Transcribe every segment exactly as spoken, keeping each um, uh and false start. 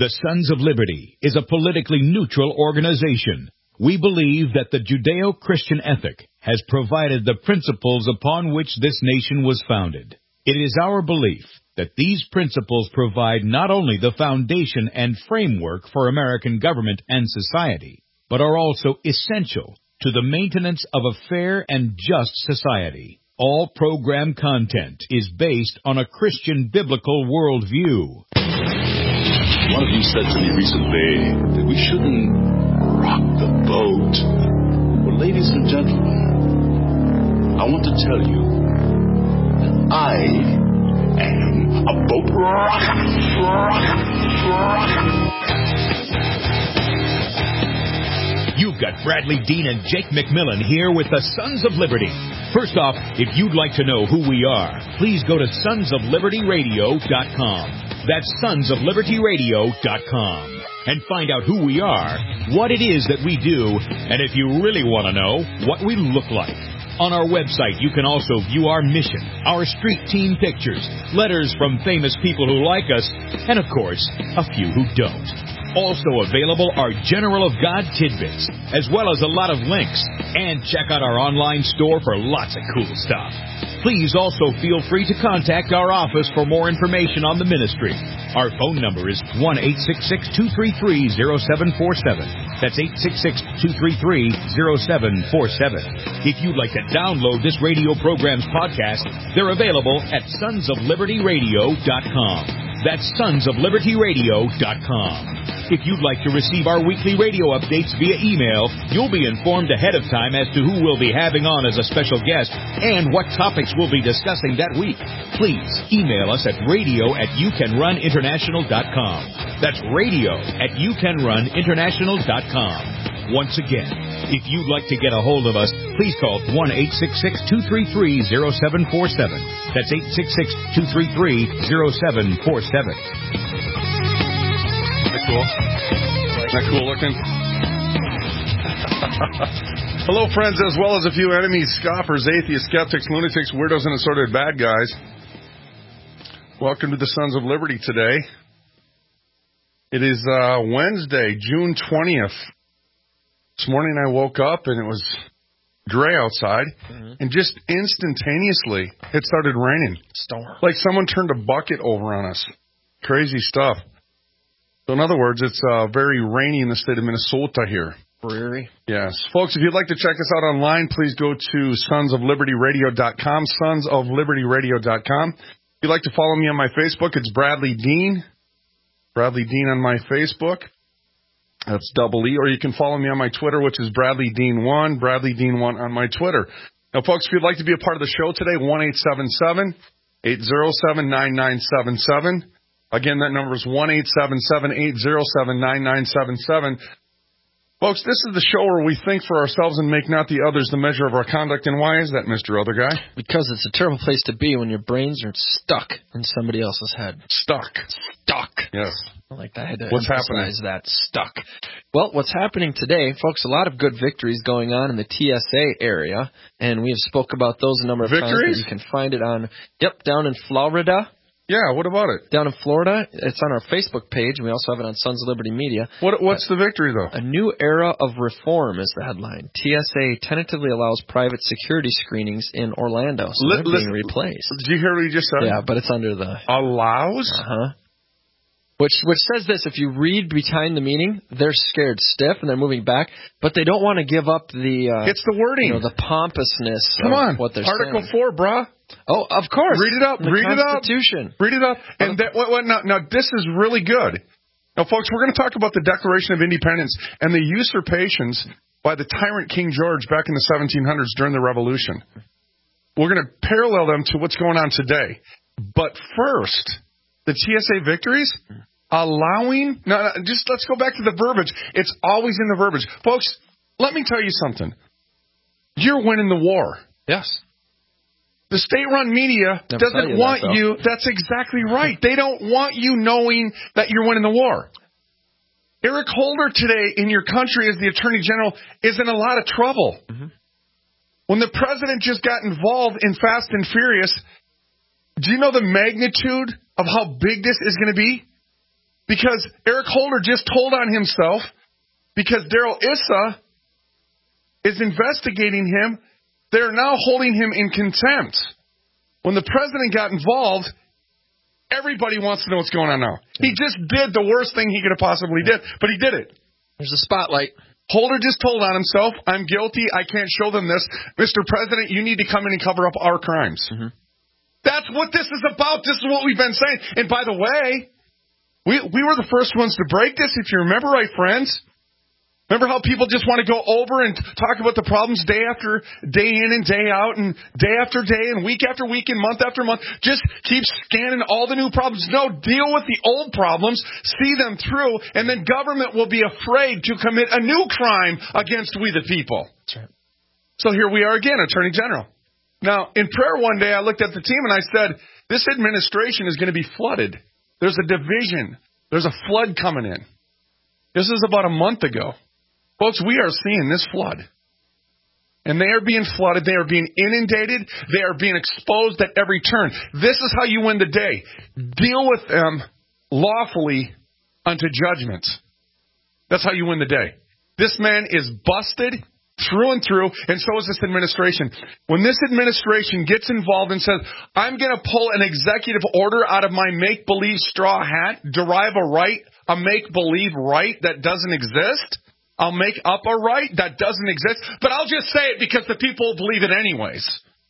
The Sons of Liberty is a politically neutral organization. We believe that the Judeo-Christian ethic has provided the principles upon which this nation was founded. It is our belief that these principles provide not only the foundation and framework for American government and society, but are also essential to the maintenance of a fair and just society. All program content is based on a Christian biblical worldview. One of you said to me recently that we shouldn't rock the boat. Well, ladies and gentlemen, I want to tell you that I am a boat rocker. rocker, rocker. You've got Bradley Dean and Jake McMillan here with the Sons of Liberty. First off, if you'd like to know who we are, please go to sons of liberty radio dot com. That's sons of liberty radio dot com. And find out who we are, what it is that we do, and if you really want to know, what we look like. On our website, you can also view our mission, our street team pictures, letters from famous people who like us, and of course, a few who don't. Also available are General of God tidbits, as well as a lot of links. And check out our online store for lots of cool stuff. Please also feel free to contact our office for more information on the ministry. Our phone number is one eight six six, two three three, zero seven four seven. That's eight six six, two three three, zero seven four seven. If you'd like to download this radio program's podcast, they're available at sons of liberty radio dot com. That's sons of liberty radio dot com. If you'd like to receive our weekly radio updates via email, you'll be informed ahead of time as to who we'll be having on as a special guest and what topics we'll be discussing that week. Please email us at radio at you can run international dot com. That's radio at you can run international dot com. Once again, if you'd like to get a hold of us, please call one eight six six, two three three, zero seven four seven. That's eight six six, two three three, zero seven four seven. Cool. Isn't that cool looking? Hello, friends, as well as a few enemies, scoffers, atheists, skeptics, lunatics, weirdos, and assorted bad guys. Welcome to the Sons of Liberty today. It is uh, Wednesday, June twentieth. This morning I woke up and it was gray outside, mm-hmm. and just instantaneously it started raining. Storm. Like someone turned a bucket over on us. Crazy stuff. So in other words, it's uh, very rainy in the state of Minnesota here. Dreary. Yes. Folks, if you'd like to check us out online, please go to sons of liberty radio dot com, sons of liberty radio dot com. If you'd like to follow me on my Facebook, it's Bradley Dean. Bradley Dean on my Facebook. That's double E. Or you can follow me on my Twitter, which is Bradley Dean one, Bradley Dean one on my Twitter. Now, folks, if you'd like to be a part of the show today, one eight seven seven, eight zero seven, nine nine seven seven. Again, that number is one eight seven seven, eight zero seven, nine nine seven seven. Folks, this is the show where we think for ourselves and make not the others the measure of our conduct. And why is that, Mister Other Guy? Because it's a terrible place to be when your brains are stuck in somebody else's head. Stuck. Stuck. Yes. I like that. I had to what's emphasize happening? that. Stuck. Well, what's happening today, folks, a lot of good victories going on in the T S A area. And we have spoke about those a number of victories? times. You can find it on, yep, down in Florida. Yeah, what about it? Down in Florida, it's on our Facebook page, and we also have it on Sons of Liberty Media. What, what's uh, the victory, though? A new era of reform is the headline. T S A tentatively allows private security screenings in Orlando, so L- they're listen, being replaced. Did you hear what you just said? Yeah, but it's under the... Allows? Uh-huh. Which which says this, if you read behind the meaning, they're scared stiff and they're moving back, but they don't want to give up the... Uh, it's the wording. You know, the pompousness Come of on. what they're Article saying. four, brah. Oh, of course. Read it up. The Read it up. Constitution. Read it up. And that, what, what, now, now, this is really good. Now, folks, we're going to talk about the Declaration of Independence and the usurpations by the tyrant King George back in the seventeen hundreds during the Revolution. We're going to parallel them to what's going on today. But first, the T S A victories, allowing... No, no, just let's go back to the verbiage. It's always in the verbiage. Folks, let me tell you something. You're winning the war. Yes. The state-run media Never doesn't you want that, you. That's exactly right. They don't want you knowing that you're winning the war. Eric Holder today in your country as the Attorney General is in a lot of trouble. Mm-hmm. When the president just got involved in Fast and Furious, do you know the magnitude of how big this is going to be? because Eric Holder just told on himself because Darrell Issa is investigating him. They're now holding him in contempt. When the president got involved, everybody wants to know what's going on now. He just did the worst thing he could have possibly did, but he did it. There's a spotlight. Holder just told on himself, I'm guilty, I can't show them this. Mister President, you need to come in and cover up our crimes. Mm-hmm. That's what this is about. This is what we've been saying. And by the way, we we were the first ones to break this, if you remember right, friends. Remember how people just want to go over and talk about the problems day after day in and day out and day after day and week after week and month after month. Just keep scanning all the new problems. No, deal with the old problems, see them through, and then government will be afraid to commit a new crime against we the people. That's right. So here we are again, Attorney General. Now, in prayer one day, I looked at the team and I said, this administration is going to be flooded. There's a division. There's a flood coming in. This is about a month ago. Folks, we are seeing this flood. And they are being flooded. They are being inundated. They are being exposed at every turn. This is how you win the day. Deal with them lawfully unto judgment. That's how you win the day. This man is busted through and through, and so is this administration. When this administration gets involved and says, I'm going to pull an executive order out of my make-believe straw hat, derive a right, a make-believe right that doesn't exist, I'll make up a right that doesn't exist, but I'll just say it because the people will believe it anyways.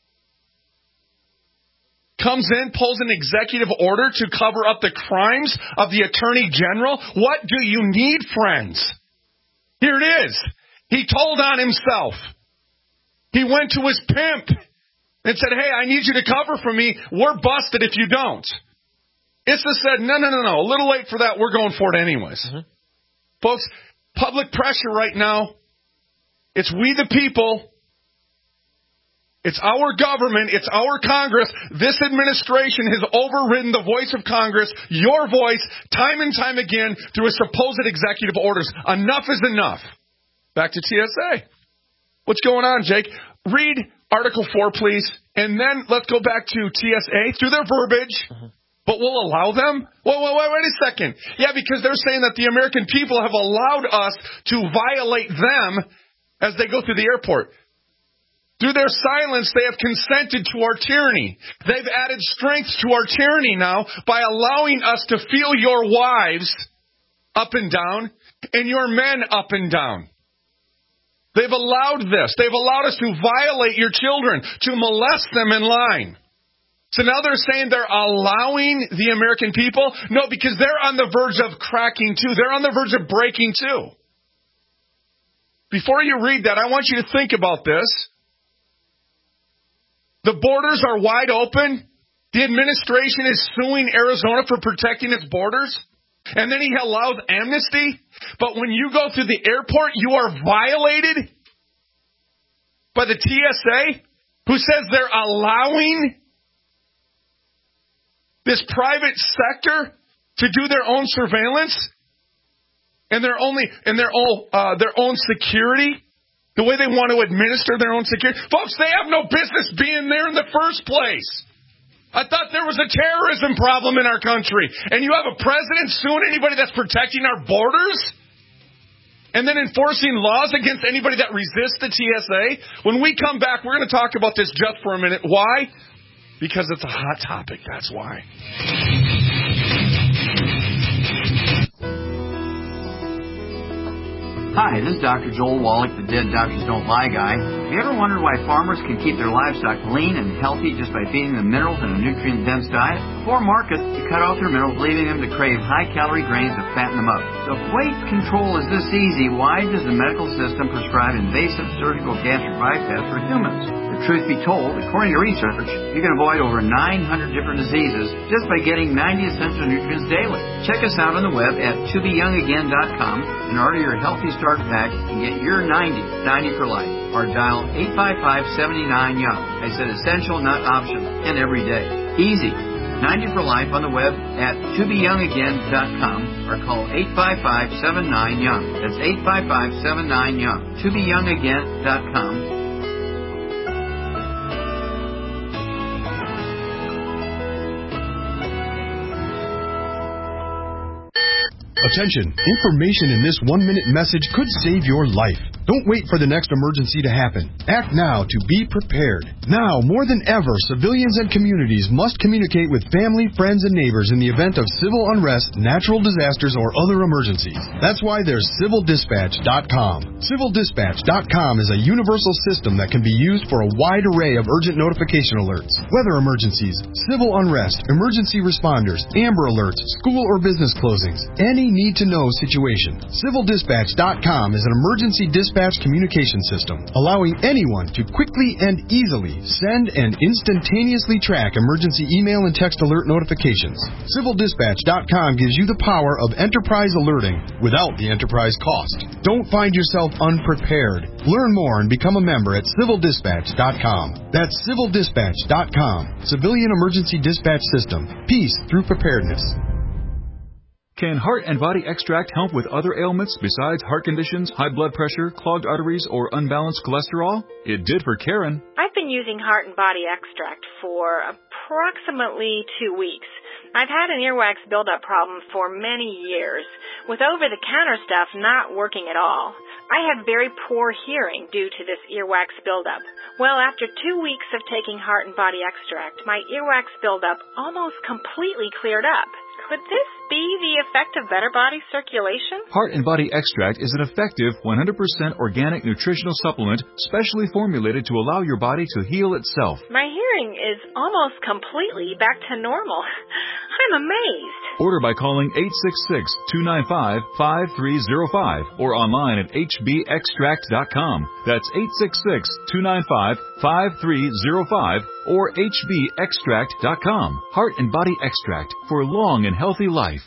Comes in, pulls an executive order to cover up the crimes of the Attorney General. What do you need, friends? Here it is. He told on himself. He went to his pimp and said, hey, I need you to cover for me. We're busted if you don't. Issa said, no, no, no, no. A little late for that. We're going for it anyways. Mm-hmm. Folks, public pressure right now, it's we the people, it's our government, it's our Congress. This administration has overridden the voice of Congress, your voice, time and time again through a supposed executive orders. Enough is enough. Back to T S A. What's going on, Jake? Read Article four, please, and then let's go back to T S A through their verbiage. Mm-hmm. But we'll allow them? Wait, wait, wait, wait a second. Yeah, because they're saying that the American people have allowed us to violate them as they go through the airport. Through their silence, they have consented to our tyranny. They've added strength to our tyranny now by allowing us to feel your wives up and down and your men up and down. They've allowed this. They've allowed us to violate your children, to molest them in line. So now they're saying they're allowing the American people? No, because they're on the verge of cracking too. They're on the verge of breaking too. Before you read that, I want you to think about this. The borders are wide open. The administration is suing Arizona for protecting its borders. And then he allows amnesty. But when you go through the airport, you are violated by the T S A, who says they're allowing this private sector to do their own surveillance and their only and their own uh, their own security, the way they want to administer their own security. Folks, they have no business being there in the first place. I thought there was a terrorism problem in our country, and you have a president suing anybody that's protecting our borders and then enforcing laws against anybody that resists the T S A. When we come back, we're going to talk about this just for a minute. Why? Because it's a hot topic, that's why. Hi, this is Doctor Joel Wallach, the Dead Doctors Don't Lie guy. Have you ever wondered why farmers can keep their livestock lean and healthy just by feeding them minerals and a nutrient-dense diet? Before market, you cut off their minerals, leaving them to crave high-calorie grains to fatten them up. So if weight control is this easy, why does the medical system prescribe invasive surgical gastric bypass for humans? The truth be told, according to research, you can avoid over nine hundred different diseases just by getting ninety essential nutrients daily. Check us out on the web at to be young again dot com and order your Healthy Start Pack and get your ninety, ninety for life. Or dial eight five five, seven nine, young. I said essential, not optional, and every day. Easy. ninety for life on the web at to be young again dot com or call eight five five, seven nine, young. That's eight five five, seven nine, young. to be young again dot com. Attention, information in this one-minute message could save your life. Don't wait for the next emergency to happen. Act now to be prepared. Now, more than ever, civilians and communities must communicate with family, friends, and neighbors in the event of civil unrest, natural disasters, or other emergencies. That's why there's civil dispatch dot com. civil dispatch dot com is a universal system that can be used for a wide array of urgent notification alerts, weather emergencies, civil unrest, emergency responders, Amber Alerts, school or business closings, any need-to-know situation. civil dispatch dot com is an emergency dispatch communication system, allowing anyone to quickly and easily send and instantaneously track emergency email and text alert notifications. civil dispatch dot com gives you the power of enterprise alerting without the enterprise cost. Don't find yourself unprepared. Learn more and become a member at civil dispatch dot com. That's civil dispatch dot com. Civilian Emergency Dispatch System. Peace through preparedness. Can Heart and Body Extract help with other ailments besides heart conditions, high blood pressure, clogged arteries, or unbalanced cholesterol? It did for Karen. I've been using Heart and Body Extract for approximately two weeks. I've had an earwax buildup problem for many years, with over-the-counter stuff not working at all. I had very poor hearing due to this earwax buildup. Well, after two weeks of taking Heart and Body Extract, my earwax buildup almost completely cleared up. Could this be the effect of better body circulation? Heart and Body Extract is an effective one hundred percent organic nutritional supplement specially formulated to allow your body to heal itself. My hearing is almost completely back to normal. I'm amazed. Order by calling eight six six, two nine five, five three zero five or online at h b extract dot com. That's eight six six, two nine five, five three zero five or h b extract dot com. Heart and Body Extract for a long and healthy life.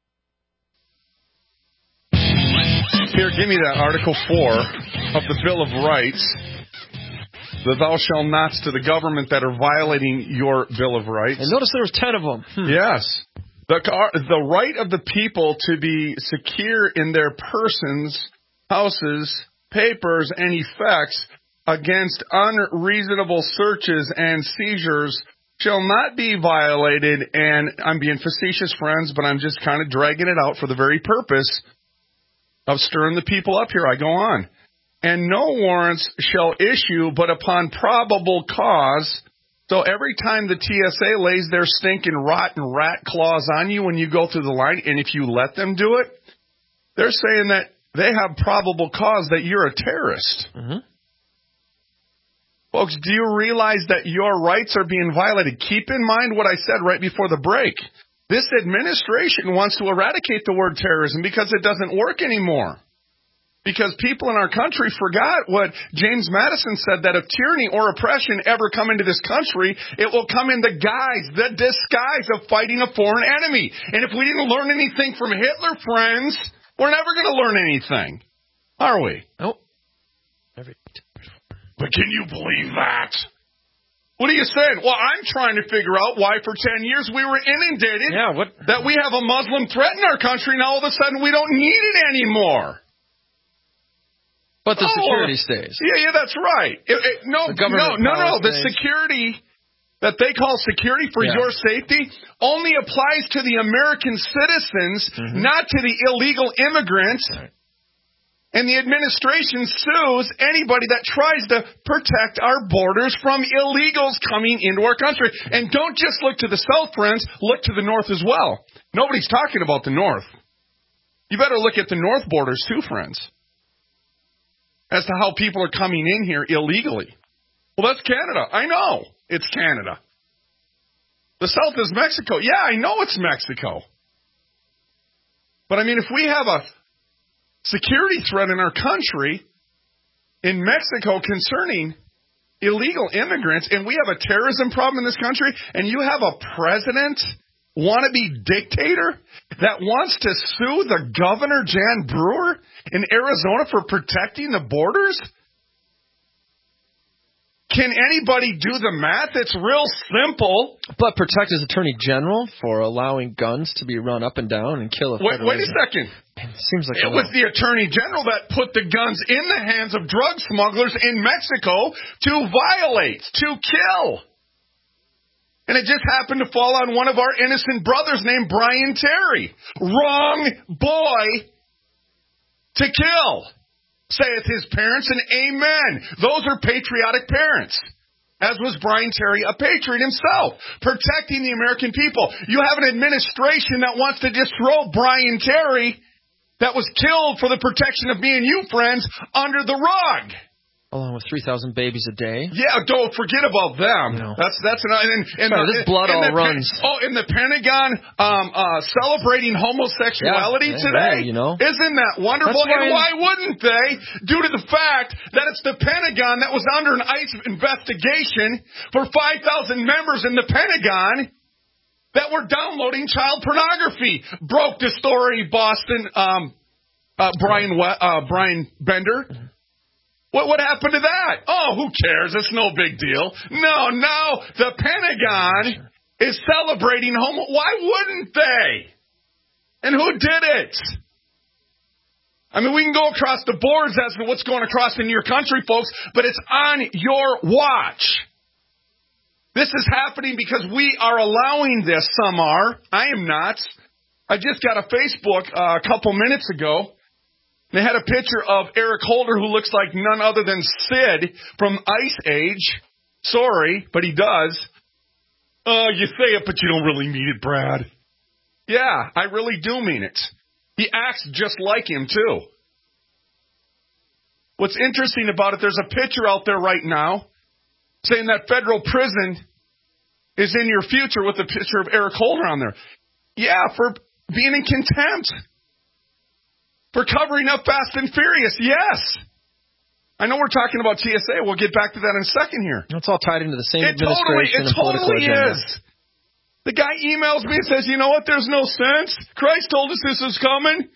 Here, give me that Article four of the Bill of Rights. The thou shalt nots to the government that are violating your Bill of Rights. And notice there was ten of them. Hmm. Yes. The, the right of the people to be secure in their persons, houses, papers, and effects against unreasonable searches and seizures shall not be violated. And I'm being facetious, friends, but I'm just kind of dragging it out for the very purpose of stirring the people up here. I go on. And no warrants shall issue but upon probable cause. So every time the T S A lays their stinking rotten rat claws on you when you go through the line, and if you let them do it, they're saying that they have probable cause that you're a terrorist. Mm-hmm. Folks, do you realize that your rights are being violated? Keep in mind what I said right before the break. This administration wants to eradicate the word terrorism because it doesn't work anymore. Because people in our country forgot what James Madison said, that if tyranny or oppression ever come into this country, it will come in the guise, the disguise of fighting a foreign enemy. And if we didn't learn anything from Hitler, friends, we're never going to learn anything. Are we? Nope. But can you believe that? What are you saying? Well, I'm trying to figure out why for ten years we were inundated yeah, what? that we have a Muslim threat in our country, and all of a sudden we don't need it anymore. But the oh, security stays. Yeah, yeah, that's right. It, it, no, no, no, no. The stays. security that they call security for yeah. your safety only applies to the American citizens, mm-hmm. not to the illegal immigrants. Right. And the administration sues anybody that tries to protect our borders from illegals coming into our country. And don't just look to the south, friends. Look to the north as well. Nobody's talking about the north. You better look at the north borders too, friends, as to how people are coming in here illegally. Well, that's Canada. I know it's Canada. The south is Mexico. Yeah, I know it's Mexico. But, I mean, if we have a security threat in our country, in Mexico, concerning illegal immigrants, and we have a terrorism problem in this country, and you have a president, wannabe dictator, that wants to sue the governor, Jan Brewer, in Arizona for protecting the borders? Can anybody do the math? It's real simple. But protect his attorney general for allowing guns to be run up and down and kill a Wait, wait a second. It seems like it was the attorney general that put the guns in the hands of drug smugglers in Mexico to violate, to kill. And it just happened to fall on one of our innocent brothers named Brian Terry. Wrong boy to kill, saith his parents, and amen. Those are patriotic parents. As was Brian Terry, a patriot himself, protecting the American people. You have an administration that wants to just throw Brian Terry, that was killed for the protection of me and you, friends, under the rug. Along with three thousand babies a day. Yeah, don't forget about them. No. That's that's an and, and Sorry, the, this blood and all the, runs. Oh, in the Pentagon, um, uh, celebrating homosexuality yeah, today. Yeah, you know, isn't that wonderful? That's and why why wouldn't they? Due to the fact that it's the Pentagon that was under an ICE investigation for five thousand members in the Pentagon that were downloading child pornography. Broke the story, Boston. Um, uh, Brian uh, Brian Bender. What what happened to that? Oh, who cares? It's no big deal. No, no, the Pentagon is celebrating homo. Why wouldn't they? And who did it? I mean, we can go across the boards as to what's going across in your country, folks, but it's on your watch. This is happening because we are allowing this. Some are. I am not. I just got a Facebook uh, a couple minutes ago. They had a picture of Eric Holder, who looks like none other than Sid from Ice Age. Sorry, but he does. Oh, you say it, but you don't really mean it, Brad. Yeah, I really do mean it. He acts just like him, too. What's interesting about it, there's a picture out there right now saying that federal prison is in your future with a picture of Eric Holder on there. Yeah, for being in contempt. For covering up Fast and Furious, yes. I know we're talking about T S A. We'll get back to that in a second here. It's all tied into the same it administration totally, it and political totally agenda. is. The guy emails me and says, you know what, there's no sense. Christ told us this is coming.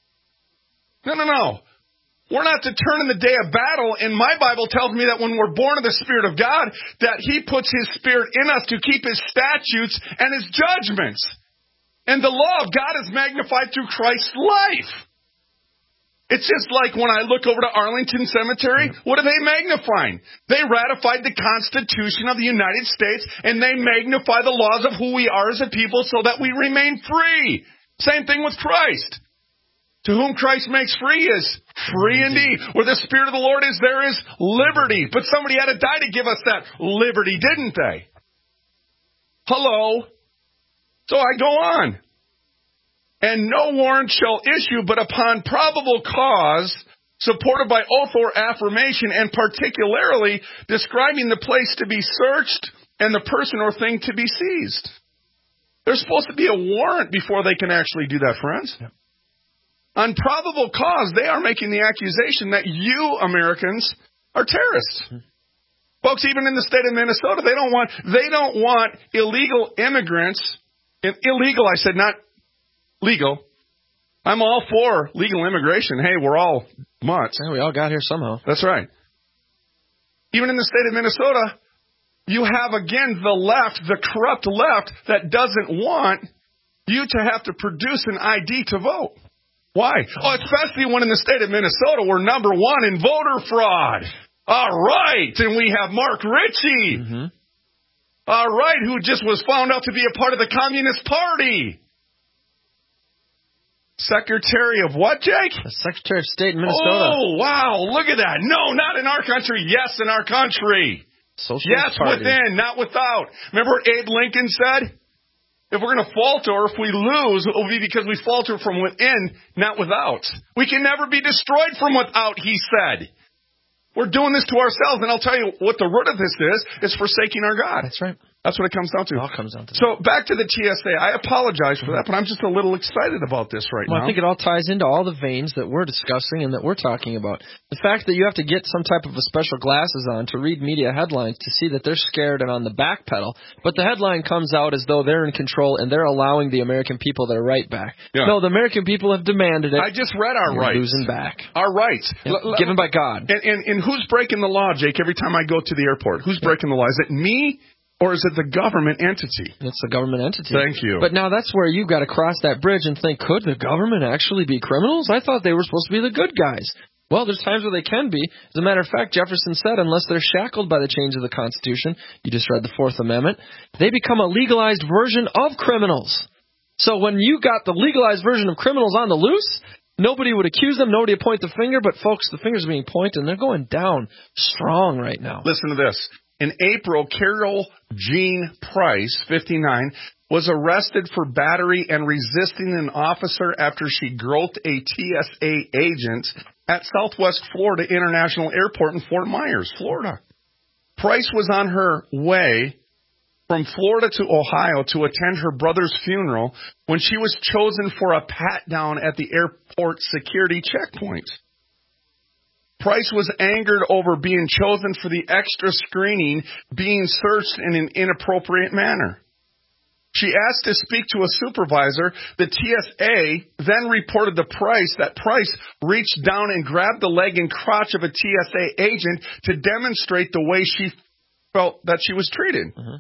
No, no, no. We're not to turn in the day of battle, and my Bible tells me that when we're born of the Spirit of God, that He puts His Spirit in us to keep His statutes and His judgments. And the law of God is magnified through Christ's life. It's just like when I look over to Arlington Cemetery, what are they magnifying? They ratified the Constitution of the United States, and they magnify the laws of who we are as a people so that we remain free. Same thing with Christ. To whom Christ makes free is free indeed. Where the Spirit of the Lord is, there is liberty. But somebody had to die to give us that liberty, didn't they? Hello? So I go on. And no warrant shall issue but upon probable cause, supported by oath or affirmation, and particularly describing the place to be searched and the person or thing to be seized. There's supposed to be a warrant before they can actually do that, friends. Yeah. On probable cause, they are making the accusation that you, Americans, are terrorists. Mm-hmm. Folks, even in the state of Minnesota, they don't want they don't want illegal immigrants. Illegal, I said, not legal. I'm all for legal immigration. Hey, we're all mutts. Yeah, we all got here somehow. That's right. Even in the state of Minnesota, you have, again, the left, the corrupt left, that doesn't want you to have to produce an I D to vote. Why? Oh, especially when in the state of Minnesota, we're number one in voter fraud. All right. And we have Mark Ritchie. Mm-hmm. All right, who just was found out to be a part of the Communist Party. Secretary of what, Jake? The Secretary of State in Minnesota. Oh, wow. Look at that. No, not in our country. Yes, in our country. Socialist yes, Party. Within, not without. Remember what Abe Lincoln said? If we're going to falter, or if we lose, it will be because we falter from within, not without. We can never be destroyed from without, he said. We're doing this to ourselves, and I'll tell you what the root of this is, is forsaking our God. That's right. That's what it comes down to. It all comes down to so that. Back to the T S A. I apologize for that, but I'm just a little excited about this right well, now. I think it all ties into all the veins that we're discussing and that we're talking about. The fact that you have to get some type of a special glasses on to read media headlines to see that they're scared and on the back pedal, but the headline comes out as though they're in control and they're allowing the American people their right back. Yeah. No, the American people have demanded it. I just read our You're rights. losing back. Our rights. Yep. L- given by God. And, and, and who's breaking the law, Jake, every time I go to the airport? Who's breaking the law? Is it me? Or is it the government entity? It's the government entity. Thank you. But now that's where you've got to cross that bridge and think, could the government actually be criminals? I thought they were supposed to be the good guys. Well, there's times where they can be. As a matter of fact, Jefferson said, unless they're shackled by the chains of the Constitution, you just read the Fourth Amendment, they become a legalized version of criminals. So when you got the legalized version of criminals on the loose, nobody would accuse them, nobody would point the finger, but folks, the finger's being pointed, and they're going down strong right now. Listen to this. In April, Carol Jean Price, fifty-nine, was arrested for battery and resisting an officer after she groped a T S A agent at Southwest Florida International Airport in Fort Myers, Florida. Price was on her way from Florida to Ohio to attend her brother's funeral when she was chosen for a pat-down at the airport security checkpoint. Price was angered over being chosen for the extra screening, being searched in an inappropriate manner. She asked to speak to a supervisor. The T S A then reported to Price that Price reached down and grabbed the leg and crotch of a T S A agent to demonstrate the way she felt that she was treated. Mm-hmm.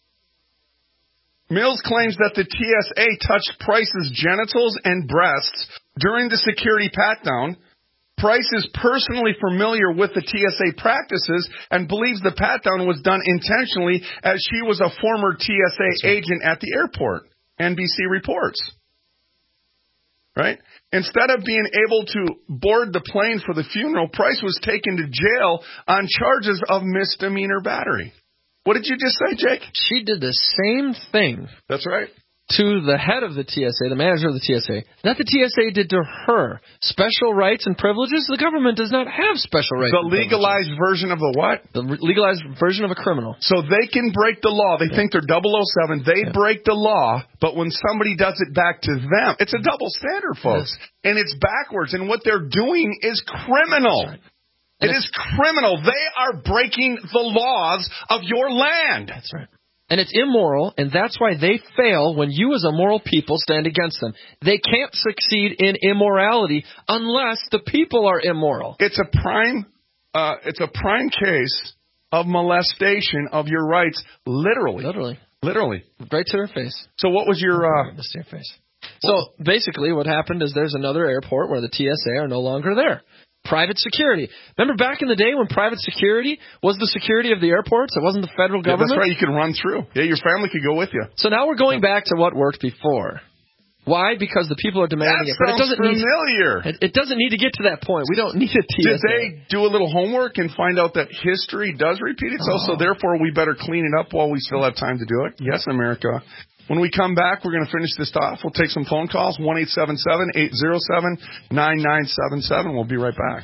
Mills claims that the T S A touched Price's genitals and breasts during the security pat-down. Price is personally familiar with the T S A practices and believes the pat-down was done intentionally as she was a former T S A agent at the airport. N B C reports. Right? Instead of being able to board the plane for the funeral, Price was taken to jail on charges of misdemeanor battery. What did you just say, Jake? She did the same thing. That's right. To the head of the T S A, the manager of the T S A, that the T S A did to her. Special rights and privileges? The government does not have special rights. The legalized version of the what? The re- legalized version of a criminal. So they can break the law. They yeah. think they're double oh seven. They yeah. break the law, but when somebody does it back to them, it's a double standard, folks. Yeah. And it's backwards. And what they're doing is criminal. Right. It is criminal. They are breaking the laws of your land. That's right. And it's immoral, and that's why they fail when you as a moral people stand against them. They can't succeed in immorality unless the people are immoral. It's a prime, uh, it's a prime case of molestation of your rights, literally. Literally. Literally. Right to her face. So what was your... Uh, right to her face. So basically what happened is there's another airport where the T S A are no longer there. Private security. Remember back in the day when private security was the security of the airports? It wasn't the federal government? Yeah, that's right. You could run through. Yeah, your family could go with you. So now we're going back to what worked before. Why? Because the people are demanding that it. But it doesn't familiar. Need, it, it doesn't need to get to that point. We don't need a T S A. Did they do a little homework and find out that history does repeat itself? Oh. So therefore we better clean it up while we still have time to do it? Yes, America. When we come back, we're going to finish this off. We'll take some phone calls, one eight seven seven, eight zero seven, nine nine seven seven. We'll be right back.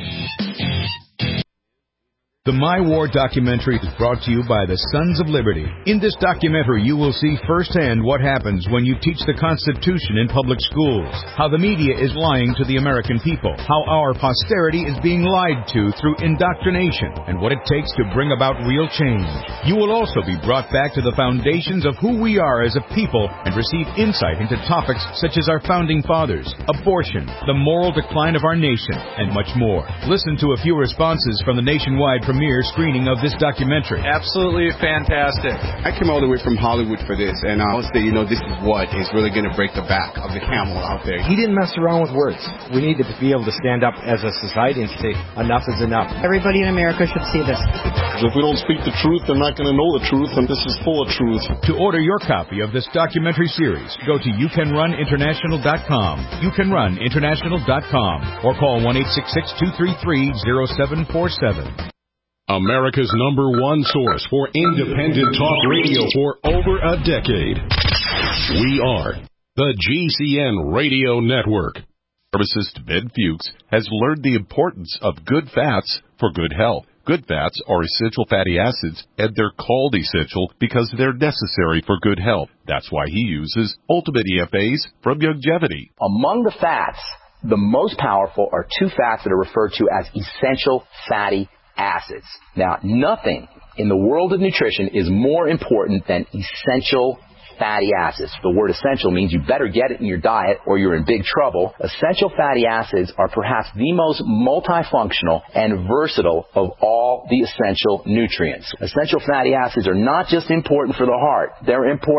The My War documentary is brought to you by the Sons of Liberty. In this documentary, you will see firsthand what happens when you teach the Constitution in public schools, how the media is lying to the American people, how our posterity is being lied to through indoctrination, and what it takes to bring about real change. You will also be brought back to the foundations of who we are as a people and receive insight into topics such as our founding fathers, abortion, the moral decline of our nation, and much more. Listen to a few responses from the nationwide premiere screening of this documentary. Absolutely fantastic. I came all the way from Hollywood for this, and I would say, you know, this is what is really going to break the back of the camel out there. He didn't mess around with words. We need to be able to stand up as a society and say, enough is enough. Everybody in America should see this. If we don't speak the truth, they're not going to know the truth, and this is full of truth. To order your copy of this documentary series, go to you can run international dot com, you can run international dot com, or call one eight six six, two three three, zero seven four seven. America's number one source for independent talk radio for over a decade. We are the G C N Radio Network. Pharmacist Ben Fuchs has learned the importance of good fats for good health. Good fats are essential fatty acids, and they're called essential because they're necessary for good health. That's why he uses Ultimate E F As from Youngevity. Among the fats, the most powerful are two fats that are referred to as essential fatty acids. acids. Now, nothing in the world of nutrition is more important than essential fatty acids. The word essential means you better get it in your diet or you're in big trouble. Essential fatty acids are perhaps the most multifunctional and versatile of all the essential nutrients. Essential fatty acids are not just important for the heart. They're important for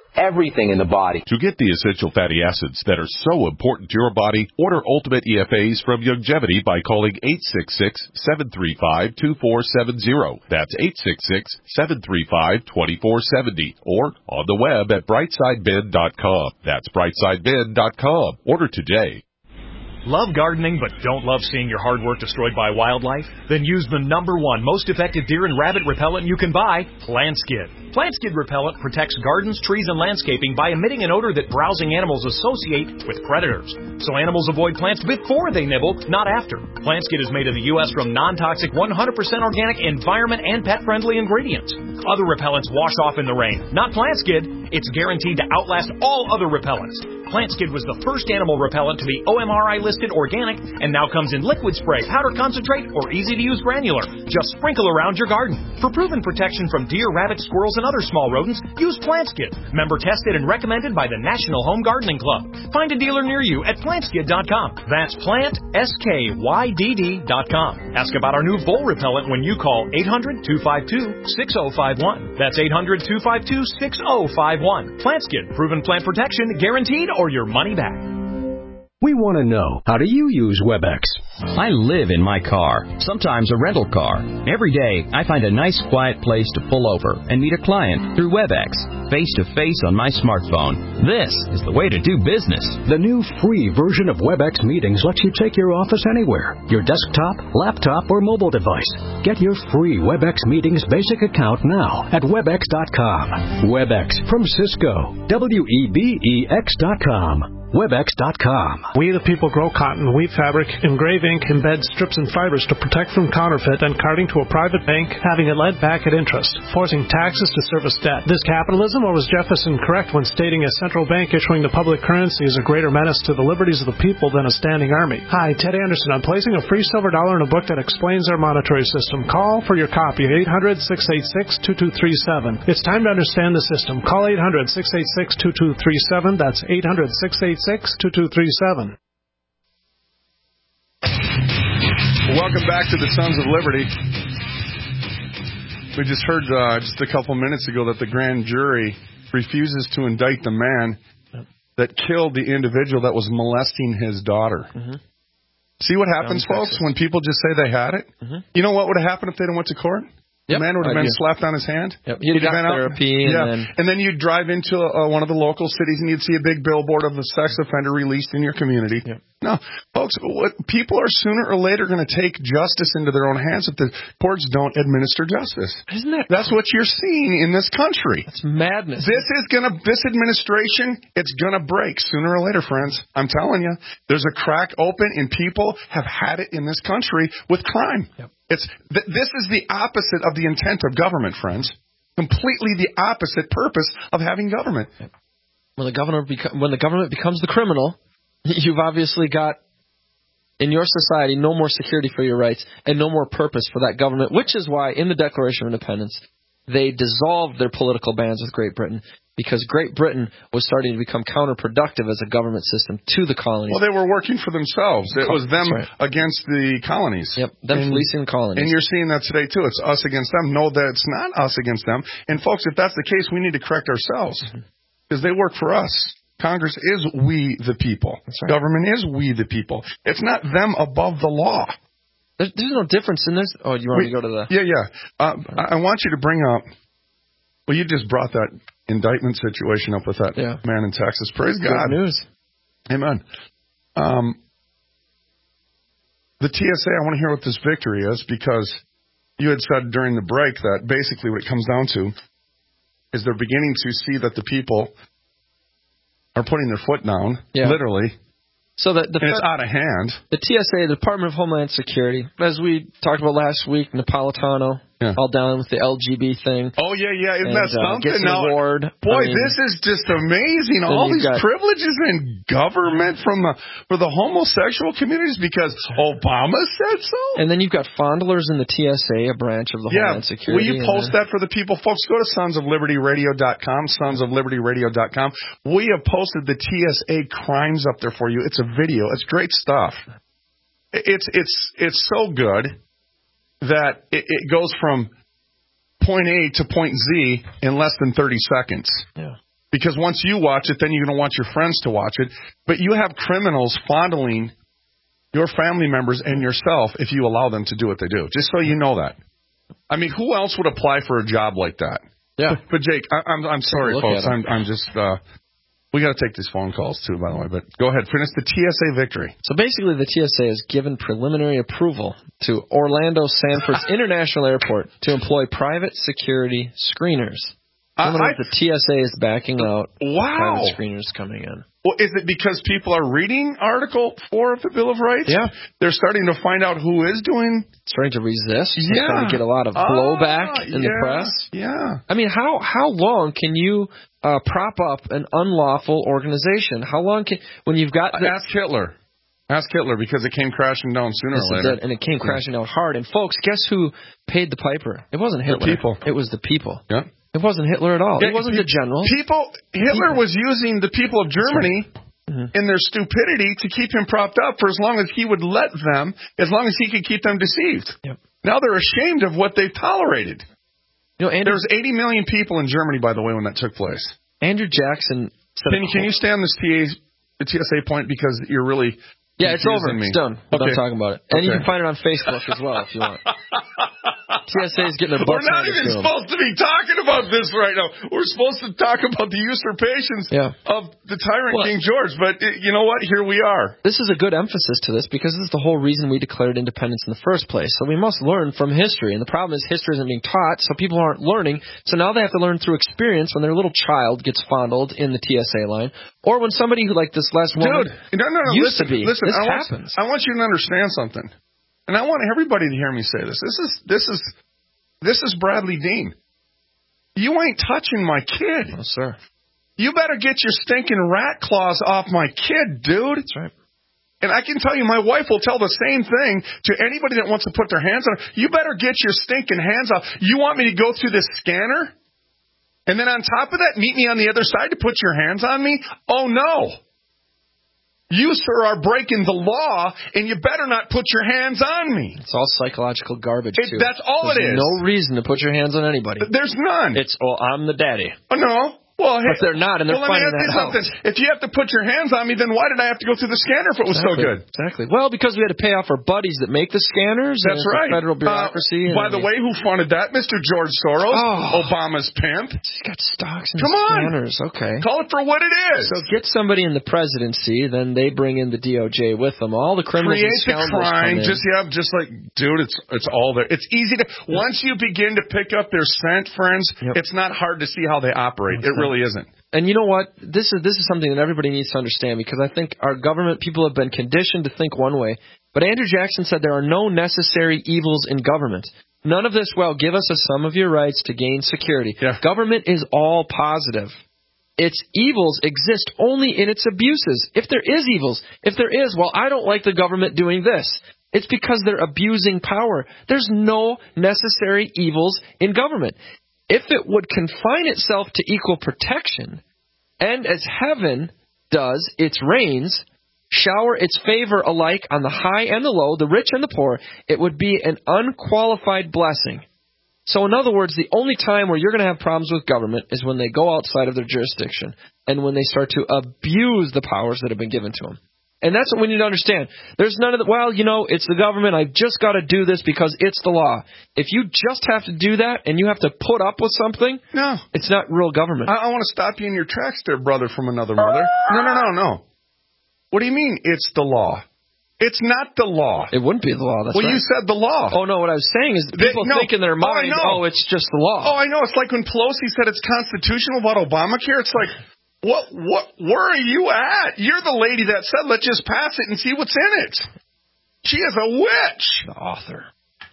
everything in the body. To get the essential fatty acids that are so important to your body, order Ultimate E F As from Youngevity by calling eight six six, seven three five, two four seven zero. That's eight six six, seven three five, two four seven zero. Or on the web at brightside bin dot com. That's brightside bin dot com. Order today. Love gardening but don't love seeing your hard work destroyed by wildlife? Then use the number one most effective deer and rabbit repellent you can buy, PlantSkid. PlantSkid repellent protects gardens, trees, and landscaping by emitting an odor that browsing animals associate with predators. So animals avoid plants before they nibble, not after. PlantSkid is made in the U S from non-toxic, one hundred percent organic, environment, and pet-friendly ingredients. Other repellents wash off in the rain. Not PlantSkid. It's guaranteed to outlast all other repellents. PlantSkid was the first animal repellent to be O M R I listed organic and now comes in liquid spray, powder concentrate, or easy-to-use granular. Just sprinkle around your garden. For proven protection from deer, rabbits, squirrels, and other small rodents, use PlantSkid. Member tested and recommended by the National Home Gardening Club. Find a dealer near you at plant skid dot com. That's plant, S K Y D D dot com. Ask about our new vole repellent when you call eight hundred, two five two, six oh five one. That's eight hundred, two five two, six oh five one. PlantSkid, proven plant protection, guaranteed or your money back. We want to know, how do you use WebEx? I live in my car, sometimes a rental car. Every day, I find a nice quiet place to pull over and meet a client through WebEx, face-to-face on my smartphone. This is the way to do business. The new free version of WebEx Meetings lets you take your office anywhere, your desktop, laptop, or mobile device. Get your free WebEx Meetings basic account now at webex dot com. WebEx from Cisco, W E B E X dot com. webex dot com. We the people grow cotton, weave fabric, engrave ink, embed strips and fibers to protect from counterfeit and carting to a private bank, having it lent back at interest, forcing taxes to service debt. This capitalism, or was Jefferson correct when stating a central bank issuing the public currency is a greater menace to the liberties of the people than a standing army? Hi, Ted Anderson. I'm placing a free silver dollar in a book that explains our monetary system. Call for your copy, eight hundred, six eight six, two two three seven. It's time to understand the system. Call eight hundred, six eight six, two two three seven. That's eight hundred, six eight six, two two three seven. Welcome back to the Sons of Liberty. We just heard uh, just a couple minutes ago that the grand jury refuses to indict the man that killed the individual that was molesting his daughter. Mm-hmm. See what happens, folks, when people just say they had it? Mm-hmm. You know what would have happened if they didn't went to court? The yep, man would have been slapped on his hand. Yep. He'd have got therapy. And, yeah. then... and then you'd drive into uh, one of the local cities and you'd see a big billboard of a sex offender released in your community. Yep. No, folks, what, people are sooner or later going to take justice into their own hands if the courts don't administer justice. Isn't that That's what you're seeing in this country. It's madness. This is going to, this administration, it's going to break sooner or later, friends. I'm telling you, there's a crack open and people have had it in this country with crime. Yep. It's th- this is the opposite of the intent of government, friends. Completely the opposite purpose of having government. When the governor beco- when the government becomes the criminal, you've obviously got in your society no more security for your rights and no more purpose for that government, which is why in the Declaration of Independence they dissolved their political bands with Great Britain, because Great Britain was starting to become counterproductive as a government system to the colonies. Well, they were working for themselves. It was them right. against the colonies. Yep, them and, fleecing the colonies. And you're seeing that today, too. It's us against them. No, that it's not us against them. And, folks, if that's the case, we need to correct ourselves because they work for us. Congress is we the people. Right. Government is we the people. It's not them above the law. There's, there's no difference in this. Oh, you want we, me to go to the... Yeah, yeah. Uh, I, I want you to bring up... Well, you just brought that indictment situation up with that yeah. man in Texas. Praise That's God. Good news. Amen. Um, the T S A, I want to hear what this victory is, because you had said during the break that basically what it comes down to is they're beginning to see that the people are putting their foot down, yeah. literally. So the, the and it's out of hand. The T S A, the Department of Homeland Security, as we talked about last week, Napolitano, yeah. all down with the L G B thing. Oh, yeah, yeah. Isn't and, that something? Uh, gets an now, award. Boy, I mean, this is just amazing. All these got, privileges in government from the for the homosexual communities because Obama said so. And then you've got fondlers in the T S A, a branch of the yeah. Homeland Security. Will you post that for the people? Folks, go to sons of liberty radio dot com, sons of liberty radio dot com. We have posted the T S A crimes up there for you. It's a video. It's great stuff. It's it's it's so good that it, it goes from point A to point Z in less than thirty seconds. Yeah. Because once you watch it, then you're going to want your friends to watch it. But you have criminals fondling your family members and yourself if you allow them to do what they do. Just so you know that. I mean, who else would apply for a job like that? Yeah. But, but Jake, I, I'm I'm sorry, Look folks. at I'm I'm just uh, we got to take these phone calls too, by the way. But go ahead, finish the T S A victory. So basically, the T S A has given preliminary approval to Orlando Sanford's International Airport to employ private security screeners. I, I, the T S A is backing out wow. private screeners coming in. Well, is it because people are reading Article four of the Bill of Rights? Yeah. They're starting to find out who is doing... Starting to resist. Yeah. Starting to get a lot of blowback ah, in yeah, the press. Yeah. I mean, how how long can you uh, prop up an unlawful organization? How long can... When you've got... The, Ask Hitler. Ask Hitler, because it came crashing down sooner or later. It, and it came crashing down hard. And, folks, guess who paid the piper? It wasn't Hitler. The people. It was the people. Yeah. It wasn't Hitler at all. Yeah, it wasn't pe- the general. People. Hitler people. was using the people of Germany mm-hmm. in their stupidity to keep him propped up for as long as he would let them, as long as he could keep them deceived. Yep. Now they're ashamed of what they've tolerated. You know, Andrew, there was eighty million people in Germany, by the way, when that took place. Andrew Jackson said... Can, can you stay on this T A, the T S A point, because you're really... Yeah, it's over. Me. It's done. We're okay. done talking about it. And okay. you can find it on Facebook as well if you want. T S A is getting their butts We're not even soon. supposed to be talking about this right now. We're supposed to talk about the usurpations yeah. of the tyrant well, King George. But it, you know what? Here we are. This is a good emphasis to this because this is the whole reason we declared independence in the first place. So we must learn from history. And the problem is history isn't being taught, so people aren't learning. So now they have to learn through experience when their little child gets fondled in the T S A line. Or when somebody who, like this last woman, Dude, no, no, no, used listen, to be. Listen, this I happens. Want, I want you to understand something. And I want everybody to hear me say this. This is this is this is Bradley Dean. You ain't touching my kid. No, sir. You better get your stinking rat claws off my kid, dude. That's right. And I can tell you, my wife will tell the same thing to anybody that wants to put their hands on her. You better get your stinking hands off. You want me to go through this scanner? And then on top of that, meet me on the other side to put your hands on me? Oh, no. You, sir, are breaking the law, and you better not put your hands on me. It's all psychological garbage, it, too. That's all There's it is. no reason to put your hands on anybody. There's none. It's, oh, I'm the daddy. Oh, no. Well, hey, but they're not, and they're well, finding that out. If you have to put your hands on me, then why did I have to go through the scanner if it was exactly. so good? Exactly. Well, because we had to pay off our buddies that make the scanners. That's right. The federal bureaucracy. Uh, by the way, who funded that? Mister George Soros, oh. Obama's pimp. He's got stocks in Come the on. scanners. Okay. Call it for what it is. So get somebody in the presidency, then they bring in the D O J with them. All the criminals Create and scoundrels the crime. come in. Just yeah, just like dude, it's it's all there. It's easy to once you begin to pick up their scent, friends. Yep. It's not hard to see how they operate. It's it really not. Isn't. And you know what? This is this is something that everybody needs to understand because I think our government people have been conditioned to think one way. But Andrew Jackson said there are no necessary evils in government. None of this, well, give us a sum of your rights to gain security. Yeah. Government is all positive. Its evils exist only in its abuses. If there is evils, if there is, well, I don't like the government doing this. It's because they're abusing power. There's no necessary evils in government. If it would confine itself to equal protection, and as heaven does its rains, shower its favor alike on the high and the low, the rich and the poor, it would be an unqualified blessing. So in other words, the only time where you're going to have problems with government is when they go outside of their jurisdiction and when they start to abuse the powers that have been given to them. And that's what we need to understand. There's none of the, well, you know, it's the government. I've just got to do this because it's the law. If you just have to do that and you have to put up with something, no, it's not real government. I, I want to stop you in your tracks there, brother from another mother. No, no, no, no. What do you mean it's the law? It's not the law. It wouldn't be the law. That's well, right. you said the law. Oh, no, what I was saying is people they, no, think in their mind, oh, oh, it's just the law. Oh, I know. It's like when Pelosi said it's constitutional about Obamacare. It's like, What, what, where are you at? You're the lady that said, let's just pass it and see what's in it. She is a witch. The author.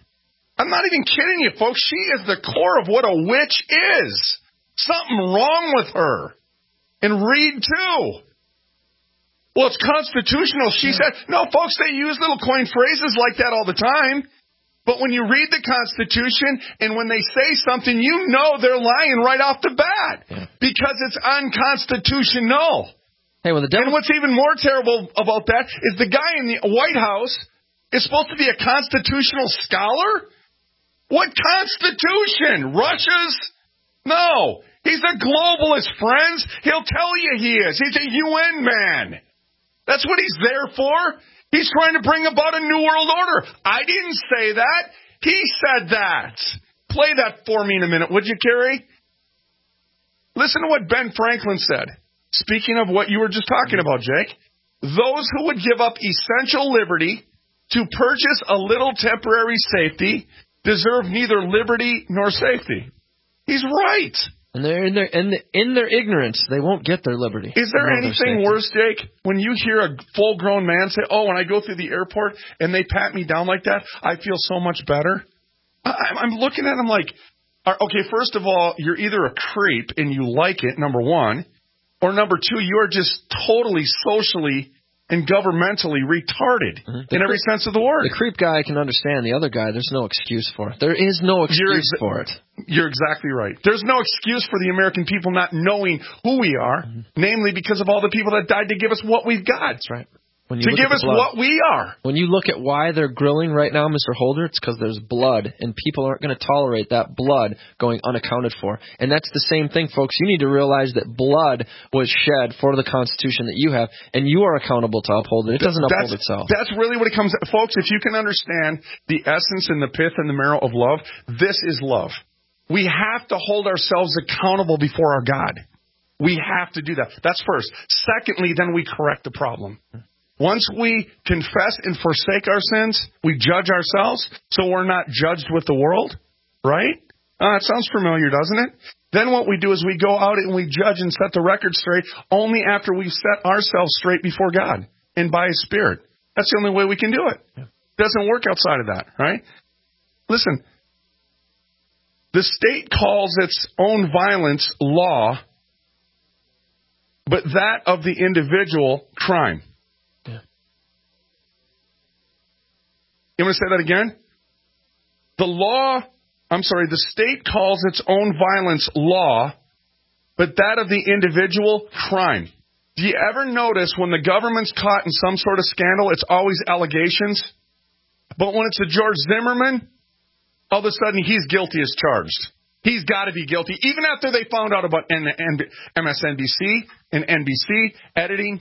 I'm not even kidding you, folks. She is the core of what a witch is. Something wrong with her. And Reed, too. Well, it's constitutional. She yeah. said, no, folks, they use little coin phrases like that all the time. But when you read the Constitution and when they say something, you know they're lying right off the bat yeah. because it's unconstitutional. Hey, well, the devil- and what's even more terrible about that is the guy in the White House is supposed to be a constitutional scholar? What Constitution? Russia's? No. He's a globalist, friends. He'll tell you he is. He's a U N man. That's what he's there for. He's trying to bring about a new world order. I didn't say that. He said that. Play that for me in a minute, would you, Kerry? Listen to what Ben Franklin said. Speaking of what you were just talking about, Jake. Those who would give up essential liberty to purchase a little temporary safety deserve neither liberty nor safety. He's right. And they're in their in, the, in their ignorance, they won't get their liberty. Is there anything worse, Jake, when you hear a full-grown man say, "Oh, when I go through the airport and they pat me down like that, I feel so much better"? I, I'm looking at him like, okay, first of all, you're either a creep and you like it, number one, or number two, you are just totally socially and governmentally retarded mm-hmm. in every sense of the word. The creep guy can understand. The other guy, there's no excuse for it. There is no excuse exa- for it. You're exactly right. There's no excuse for the American people not knowing who we are, mm-hmm. namely because of all the people that died to give us what we've got. That's right. When you to give us blood, what we are. When you look at why they're grilling right now, Mister Holder, it's because there's blood, and people aren't going to tolerate that blood going unaccounted for. And that's the same thing, folks. You need to realize that blood was shed for the Constitution that you have, and you are accountable to uphold it. It doesn't uphold that's, itself. That's really what it comes to. Folks, if you can understand the essence and the pith and the marrow of love, this is love. We have to hold ourselves accountable before our God. We have to do that. That's first. Secondly, then we correct the problem. Once we confess and forsake our sins, we judge ourselves, so we're not judged with the world, right? Uh, that sounds familiar, doesn't it? Then what we do is we go out and we judge and set the record straight only after we've set ourselves straight before God and by His Spirit. That's the only way we can do it. It doesn't work outside of that, right? Listen, the state calls its own violence law, but that of the individual crime. You want to say that again? The law, I'm sorry, the state calls its own violence law, but that of the individual crime. Do you ever notice when the government's caught in some sort of scandal, it's always allegations? But when it's a George Zimmerman, all of a sudden he's guilty as charged. He's got to be guilty, even after they found out about M S N B C and N B C editing.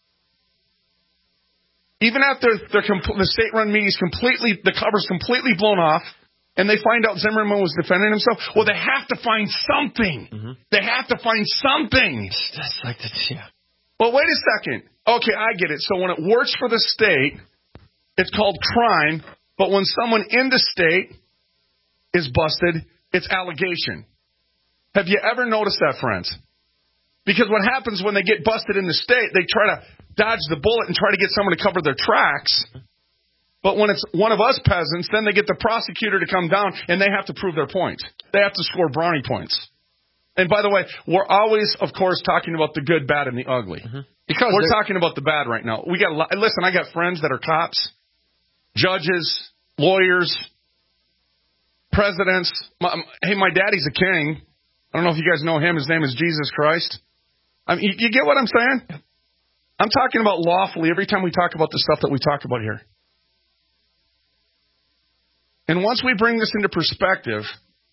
Even after compl- the state-run media is completely, the cover's completely blown off, and they find out Zimmerman was defending himself, well, they have to find something. Mm-hmm. They have to find something. That's like the, yeah. Well, wait a second. Okay, I get it. So when it works for the state, it's called crime, but when someone in the state is busted, it's allegation. Have you ever noticed that, friends? Because what happens when they get busted in the state, they try to dodge the bullet and try to get someone to cover their tracks. But when it's one of us peasants, then they get the prosecutor to come down and they have to prove their point. They have to score brownie points. And by the way, we're always, of course, talking about the good, bad, and the ugly. Mm-hmm. Because we're talking about the bad right now. We got a lot, listen, I got friends that are cops, judges, lawyers, presidents. My, hey, my daddy's a king. I don't know if you guys know him. His name is Jesus Christ. I mean, you, you get what I'm saying? I'm talking about lawfully every time we talk about the stuff that we talk about here. And once we bring this into perspective,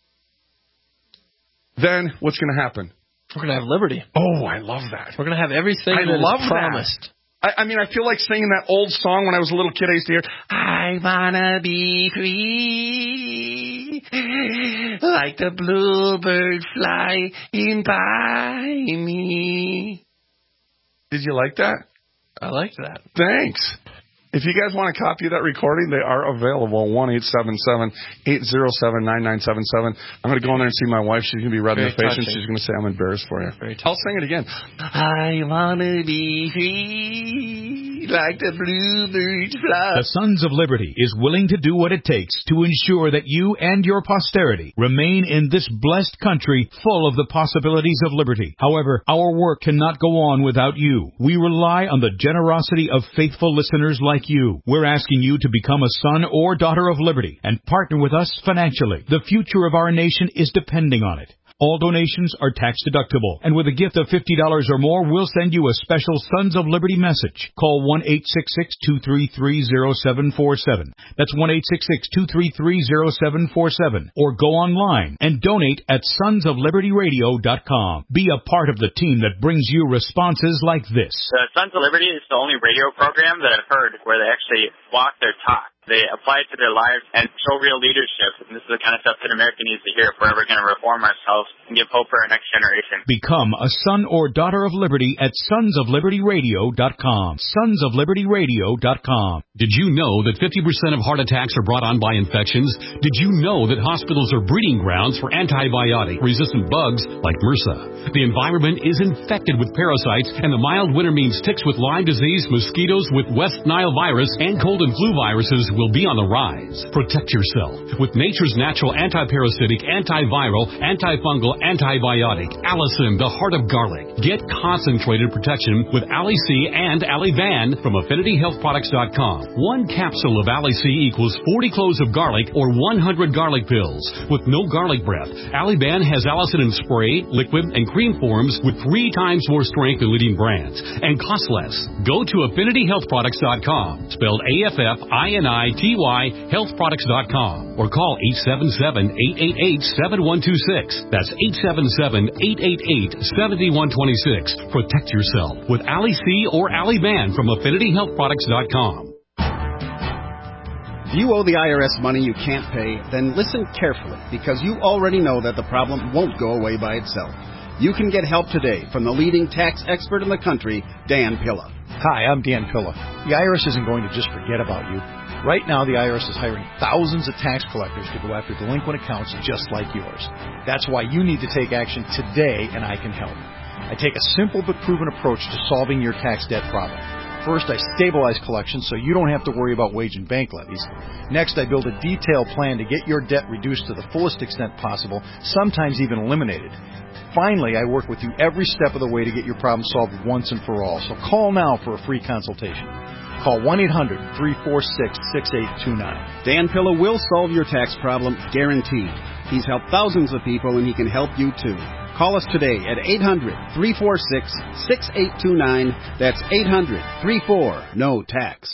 then what's going to happen? We're going to have liberty. Oh, I love that. We're going to have everything I that love is promised. That. I, I mean, I feel like singing that old song when I was a little kid. I used to hear, I wanna be free, like the bluebird flying by me. Did you like that? I like that. Thanks. If you guys want a copy of that recording, they are available. one eight seven seven, eight zero seven, nine nine seven seven. I'm going to go in there and see my wife. She's going to be red in the face, and she's going to say, I'm embarrassed for you. I'll sing it again. I want to be free like the bluebird fly. The Sons of Liberty is willing to do what it takes to ensure that you and your posterity remain in this blessed country full of the possibilities of liberty. However, our work cannot go on without you. We rely on the generosity of faithful listeners like you. We're asking you to become a son or daughter of liberty and partner with us financially. The future of our nation is depending on it. All donations are tax deductible. And with a gift of fifty dollars or more, we'll send you a special Sons of Liberty message. Call one eight six six, two three three, zero seven four seven. That's one eight six six, two three three, zero seven four seven. Or go online and donate at sons of liberty radio dot com. Be a part of the team that brings you responses like this. The Sons of Liberty is the only radio program that I've heard where they actually walk their talk. They apply it to their lives and show real leadership. And this is the kind of stuff that America needs to hear if we're ever going to reform ourselves and give hope for our next generation. Become a son or daughter of liberty at sons of liberty radio dot com. sons of liberty radio dot com. Did you know that fifty percent of heart attacks are brought on by infections? Did you know that hospitals are breeding grounds for antibiotic-resistant bugs like MRSA? The environment is infected with parasites, and the mild winter means ticks with Lyme disease, mosquitoes with West Nile virus, and cold and flu viruses will be on the rise. Protect yourself with nature's natural anti-parasitic, antiviral, antifungal, antibiotic, Allison, the heart of garlic. Get concentrated protection with Ali-C and Ali-Van from affinity health products dot com. One capsule of Ali-C equals forty cloves of garlic or one hundred garlic pills with no garlic breath. Ali-Van has Allison in spray, liquid, and cream forms with three times more strength than leading brands and costs less. Go to affinity health products dot com, spelled A F F I N I T Y health products dot com, or call eight seven seven, eight eight eight, seven one two six. That's eight seven seven, eight eight eight, seven one two six. Protect yourself with Ali-C or Ali-Van from affinity health products dot com. If you owe the I R S money you can't pay, then listen carefully, because you already know that the problem won't go away by itself. You can get help today from the leading tax expert in the country, Dan Pilla. Hi, I'm Dan Pilla. The I R S isn't going to just forget about you. Right now, the I R S is hiring thousands of tax collectors to go after delinquent accounts just like yours. That's why you need to take action today, and I can help. I take a simple but proven approach to solving your tax debt problem. First, I stabilize collections so you don't have to worry about wage and bank levies. Next, I build a detailed plan to get your debt reduced to the fullest extent possible, sometimes even eliminated. Finally, I work with you every step of the way to get your problem solved once and for all. So call now for a free consultation. Call one eight hundred, three four six, six eight two nine. Dan Pilla will solve your tax problem, guaranteed. He's helped thousands of people, and he can help you too. Call us today at eight hundred, three four six, six eight two nine. That's eight hundred, three four, N O tax.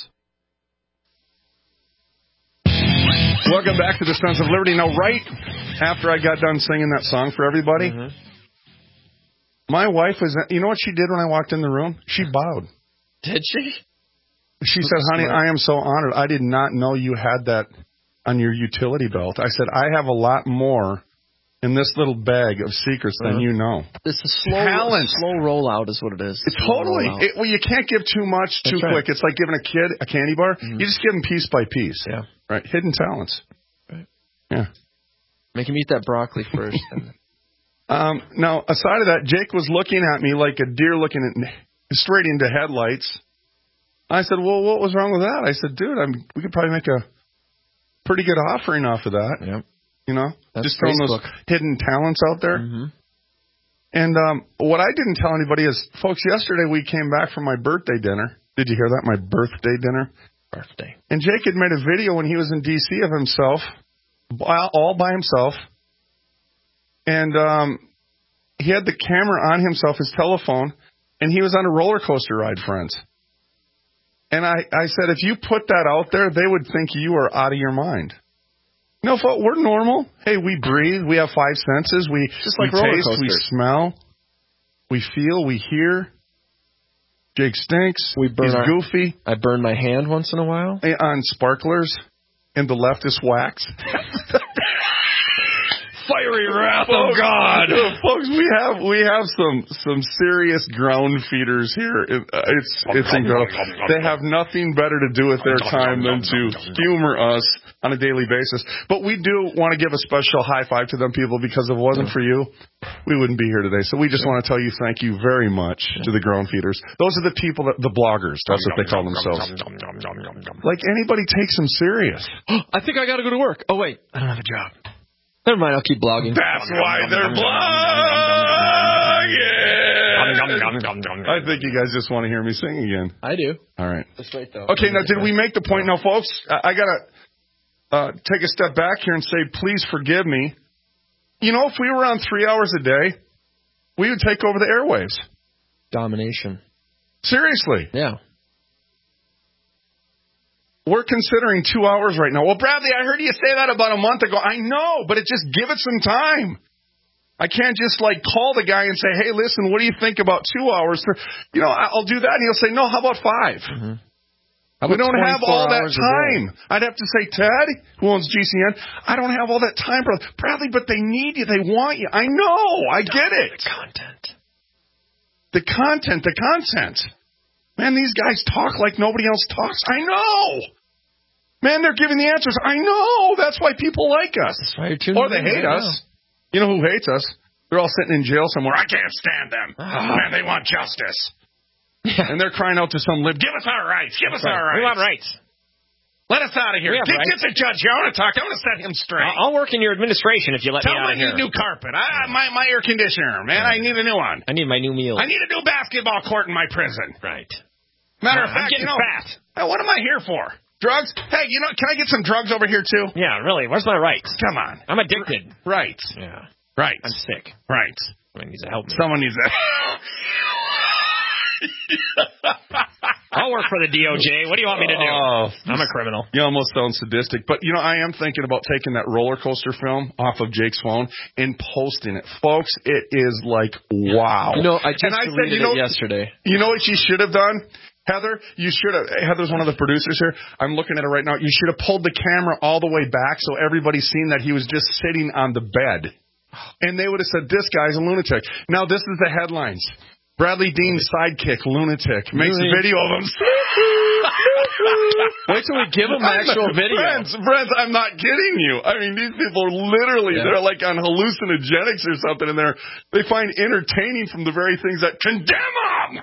Welcome back to the Sons of Liberty. Now, right after I got done singing that song for everybody, mm-hmm. my wife was, you know what she did when I walked in the room? She bowed. Did she? She said, honey, I am so honored. I did not know you had that on your utility belt. I said, I have a lot more in this little bag of secrets uh-huh. than you know. It's a slow, Talent. slow rollout is what it is. It's totally. It, well, you can't give too much too That's quick. Right. It's like giving a kid a candy bar. Mm-hmm. You just give them piece by piece. Yeah. Right. Hidden talents. Right. Yeah. Make him eat that broccoli first. um, now, aside of that, Jake was looking at me like a deer looking at straight into headlights. I said, well, what was wrong with that? I said, dude, I'm, we could probably make a pretty good offering off of that. Yep. You know, That's just throwing those hidden talents out there. Mm-hmm. And um, what I didn't tell anybody is, folks, yesterday we came back from my birthday dinner. Did you hear that? My birthday dinner. Birthday. And Jake had made a video when he was in D C of himself, all by himself. And um, he had the camera on himself, his telephone, and he was on a roller coaster ride, friends. And I, I said, if you put that out there, they would think you are out of your mind. No, we're normal. Hey, we breathe. We have five senses. We, Just like we taste, we smell, we feel, we hear. Jake stinks. We burn He's our, goofy. I burn my hand once in a while. On sparklers. And the leftist wax. Fiery wrath folks, of God. Folks, we have we have some some serious ground feeders here. It, uh, it's it's incredible. They have nothing better to do with their time than to humor us on a daily basis. But we do want to give a special high five to them people, because if it wasn't for you, we wouldn't be here today. So we just want to tell you thank you very much to the ground feeders. Those are the people, that, the bloggers. That's what they call themselves. Like anybody takes them serious. I think I got to go to work. Oh, wait. I don't have a job. Never mind, I'll keep blogging. That's why they're blogging. I think you guys just want to hear me sing again. I do. All right. That's right, though. Okay, now did we make the point? Now, folks, I, I got to uh, take a step back here and say, please forgive me. You know, if we were on three hours a day, we would take over the airwaves. Domination. Seriously. Yeah. We're considering two hours right now. Well, Bradley, I heard you say that about a month ago. I know, but it just give it some time. I can't just, like, call the guy and say, hey, listen, what do you think about two hours? You know, I'll do that, and he'll say, no, how about five? Mm-hmm. How about we don't have all that time. I'd have to say, Ted, who owns G C N, I don't have all that time, brother. Bradley, but they need you. They want you. I know. I get it. The content. The content. The content. Man, these guys talk like nobody else talks. I know. Man, they're giving the answers. I know. That's why people like us. That's why you're tuning or they in hate right us. Now. You know who hates us? They're all sitting in jail somewhere. I can't stand them. Oh. Man, they want justice. Yeah. And they're crying out to some lib, give us our rights. Give us our rights. We want rights. Let us out of here. Get, get the judge here. I want to talk. I want to set him straight. I'll, I'll work in your administration if you let Tell me out him of here. I need new carpet. I, my, my air conditioner, man. I need a new one. I need my new meal. I need a new basketball court in my prison. Right. Matter uh, of fact, I'm getting you know, fat. What am I here for? Drugs? Hey, you know, can I get some drugs over here, too? Yeah, really. Where's my rights? Come on. I'm addicted. Right. Yeah. Right. I'm sick. Right. Someone needs to help me. Someone needs to I'll work for the D O J. What do you want me to do? Oh, I'm a criminal. You almost sound sadistic. But, you know, I am thinking about taking that roller coaster film off of Jake's phone and posting it. Folks, it is like, wow. You know, I just and I deleted said, you know, it yesterday. You know what you should have done? Heather, you should have, Heather's one of the producers here. I'm looking at it right now. You should have pulled the camera all the way back so everybody's seen that he was just sitting on the bed. And they would have said, this guy's a lunatic. Now, this is the headlines. Bradley Dean's sidekick, lunatic, makes a video of him. Wait till we give him the actual video. Friends, friends, I'm not kidding you. I mean, these people are literally, yeah. they're like on hallucinogenics or something, and they're, they find entertaining from the very things that condemn them.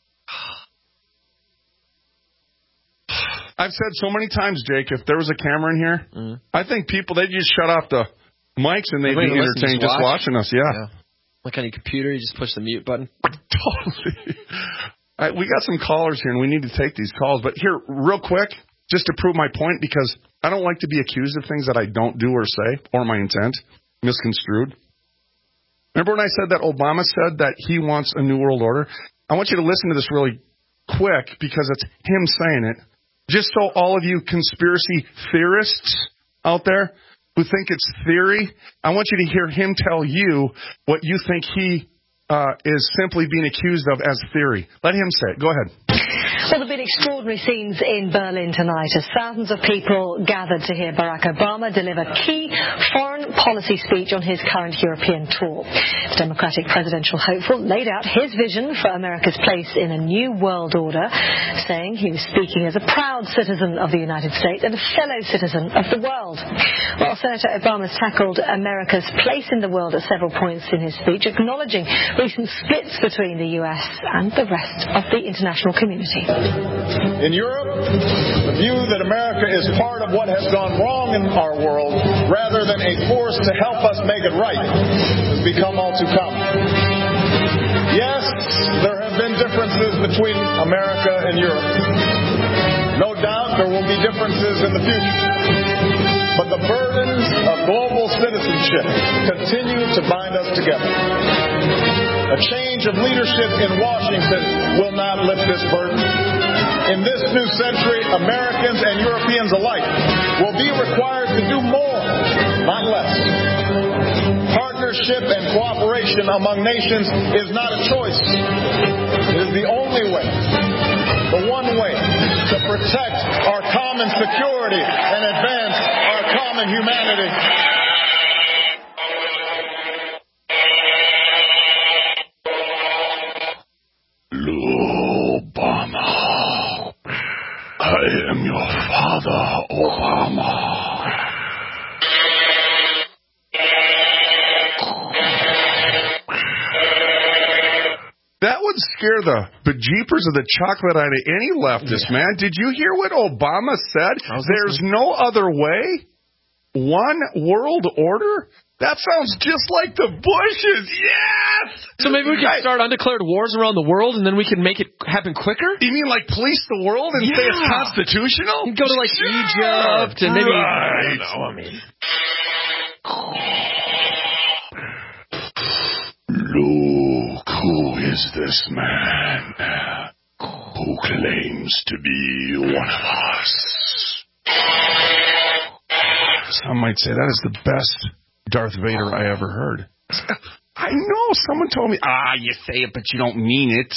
I've said so many times, Jake, if there was a camera in here, mm. I think people, they'd just shut off the mics and they'd be entertained just, just watching us, yeah. yeah. Like on your computer, you just push the mute button. Totally. All right, we got some callers here, and we need to take these calls. But here, real quick, just to prove my point, because I don't like to be accused of things that I don't do or say, or my intent, misconstrued. Remember when I said that Obama said that he wants a new world order? I want you to listen to this really quick, because it's him saying it. Just so all of you conspiracy theorists out there who think it's theory, I want you to hear him tell you what you think he uh, is simply being accused of as theory. Let him say it. Go ahead. Well, there have been extraordinary scenes in Berlin tonight as thousands of people gathered to hear Barack Obama deliver key foreign policy speech on his current European tour. The Democratic presidential hopeful laid out his vision for America's place in a new world order, saying he was speaking as a proud citizen of the United States and a fellow citizen of the world. Well, Senator Obama's tackled America's place in the world at several points in his speech, acknowledging recent splits between the U S and the rest of the international community. In Europe, the view that America is part of what has gone wrong in our world rather than a force to help us make it right has become all too common. Yes, there have been differences between America and Europe. No doubt there will be differences in the future. But the burdens of global citizenship continue to bind us together. A change of leadership in Washington will not lift this burden. In this new century, Americans and Europeans alike will be required to do more, not less. Partnership and cooperation among nations is not a choice. It is the only way, the one way, to protect our common security and advance our common humanity. Obama. I am your father, Obama. That would scare the bejeepers of the chocolate out of any leftist, yeah. man. Did you hear what Obama said? There's no other way? One world order? That sounds just like the Bushes. Yes! So maybe we can right. start undeclared wars around the world, and then we can make it happen quicker? You mean like police the world and yeah. say it's constitutional? You go to like sure. Egypt and maybe... Right. I don't know, I mean... is this man who claims to be one of us? Some might say that is the best Darth Vader I ever heard. I know. Someone told me, ah, you say it, but you don't mean it.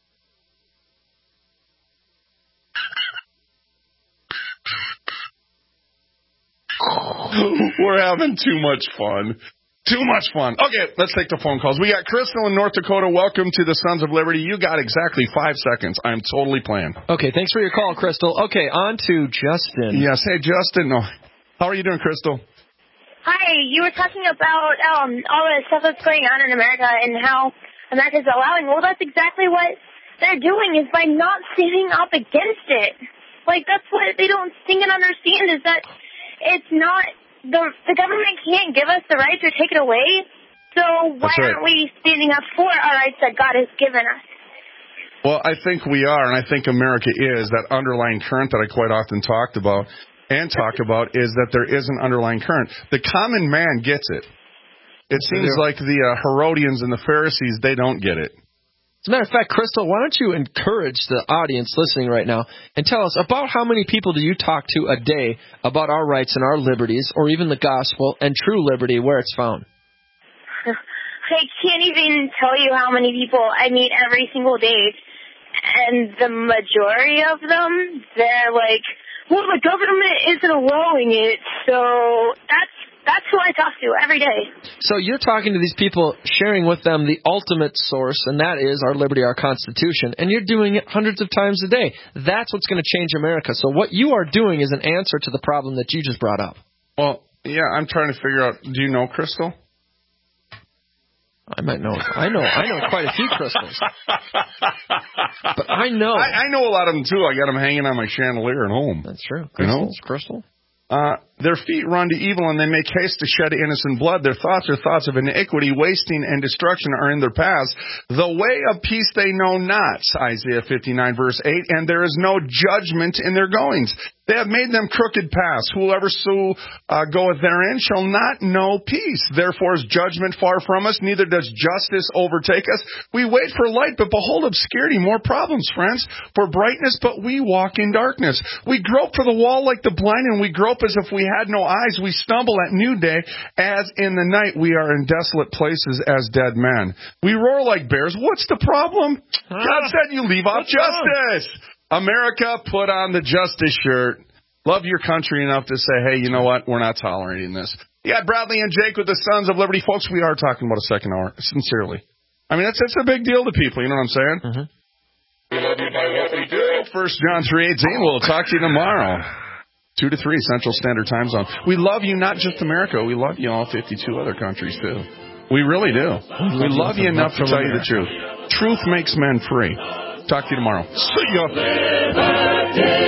We're having too much fun. Too much fun. Okay, let's take the phone calls. We got Crystal in North Dakota. Welcome to the Sons of Liberty. You got exactly five seconds. I'm totally playing. Okay, thanks for your call, Crystal. Okay, on to Justin. Yes, hey, Justin. No. How are you doing, Crystal? Hi, you were talking about um, all the stuff that's going on in America and how America's allowing. Well, that's exactly what they're doing is by not standing up against it. Like, that's what they don't think and understand is that it's not, the the government can't give us the rights or take it away. So why right. aren't we standing up for our rights that God has given us? Well, I think we are, and I think America is. That underlying current that I quite often talked about and talk about is that there is an underlying current. The common man gets it. It seems like the uh, Herodians and the Pharisees, they don't get it. As a matter of fact, Crystal, why don't you encourage the audience listening right now and tell us about how many people do you talk to a day about our rights and our liberties, or even the gospel and true liberty where it's found? I can't even tell you how many people I meet every single day, and the majority of them, they're like, well, the government isn't allowing it, so that's that's who I talk to every day. So you're talking to these people, sharing with them the ultimate source, and that is our liberty, our Constitution, and you're doing it hundreds of times a day. That's what's going to change America. So what you are doing is an answer to the problem that you just brought up. Well, yeah, I'm trying to figure out, do you know Crystal? I might know. I know. I know quite a few crystals. But I know. I, I know a lot of them, too. I got them hanging on my chandelier at home. That's true. Crystals, you know? Crystal. Uh, their feet run to evil, and they make haste to shed innocent blood. Their thoughts are thoughts of iniquity, wasting and destruction are in their paths. The way of peace they know not, Isaiah fifty-nine, verse eight, and there is no judgment in their goings. They have made them crooked paths. Whoever so uh, goeth therein shall not know peace. Therefore is judgment far from us, neither does justice overtake us. We wait for light, but behold obscurity. More problems, friends. For brightness, but we walk in darkness. We grope for the wall like the blind, and we grope as if we had no eyes. We stumble at noonday, as in the night we are in desolate places as dead men. We roar like bears. What's the problem? Ah, God said you leave off justice. America, put on the justice shirt. Love your country enough to say, hey, you know what? We're not tolerating this. You got Bradley and Jake with the Sons of Liberty. Folks, we are talking about a second hour, sincerely. I mean, that's, that's a big deal to people, you know what I'm saying? Mm-hmm. We love you by what we do. First John three eighteen, we'll talk to you tomorrow. two to three Central Standard Time Zone. We love you, not just America. We love you all fifty-two other countries, too. We really do. We love you enough to tell you the truth. Truth makes men free. Talk to you tomorrow. See ya.